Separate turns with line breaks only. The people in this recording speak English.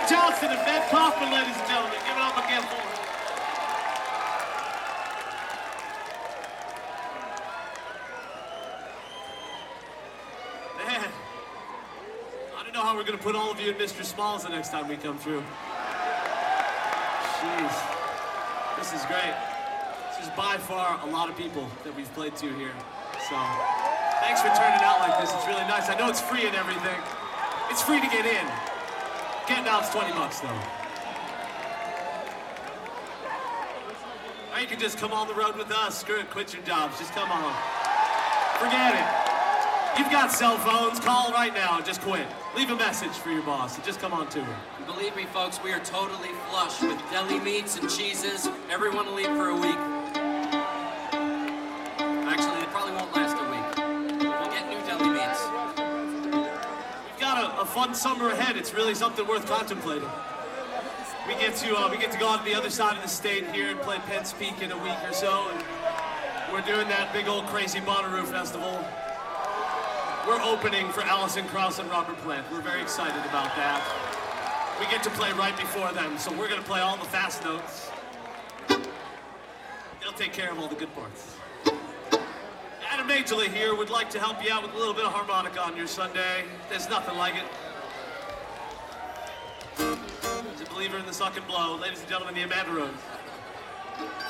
Greg Johnson and Ben Kaufman, ladies and gentlemen. Give it up again for them. Man, I don't know how we're going to put all of you in Mr. Smalls the next time we come through. Jeez, this is great. This is by far a lot of people that we've played to here. So, thanks for turning out like this. It's really nice. I know it's free and everything. It's free to get in. Getting out's $20 though. Or you can just come on the road with us. Screw it, quit your jobs. Just come on. Forget it. You've got cell phones. Call right now and just quit. Leave a message for your boss and just come on tour.
Believe me, folks, we are totally flush with deli meats and cheeses. Everyone will eat for a week. Actually, it probably won't last a week. We'll get new deli meats.
We've got a fun summer ahead. It's really something worth contemplating. We get to go on the other side of the state here and play Penn's Peak in a week or so. And we're doing that big old crazy Bonnaroo Festival. We're opening for Alison Krauss and Robert Plant. We're very excited about that. We get to play right before them, so we're going to play all the fast notes. They'll take care of all the good parts. Adam Majorly here would like to help you out with a little bit of harmonica on your Sunday. There's nothing like it. He's a believer in the suck and blow. Ladies and gentlemen, the Amanda Rose.